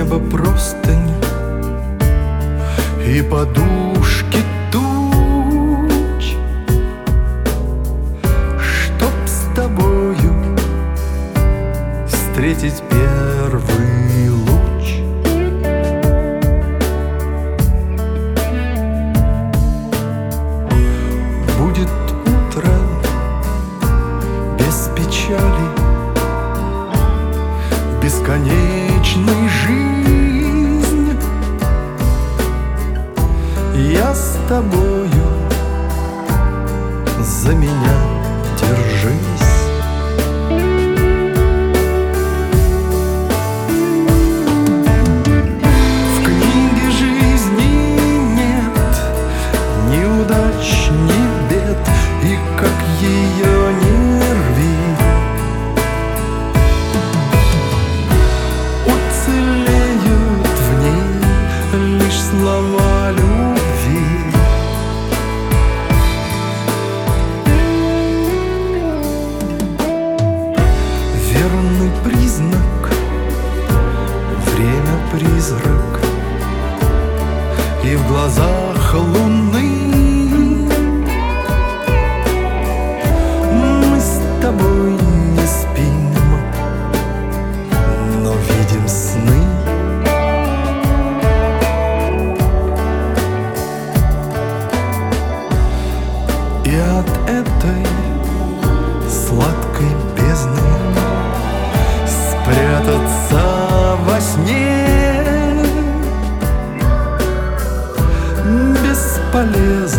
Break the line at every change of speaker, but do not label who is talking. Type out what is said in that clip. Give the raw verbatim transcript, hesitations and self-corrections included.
неба простынь и подушки туч, чтоб с тобою встретить первый луч. Будет утро без печали, бесконечной жизнь. Я с тобою, за меня держись. В книге жизни нет неудач, ни бед, и как ее не рви, уцелеют в ней лишь слова любви. Верный признак — время призрак, и в глазах луны мы с тобой не спим, но видим сны. И от этой сладкой бездны спрятаться во сне бесполезно.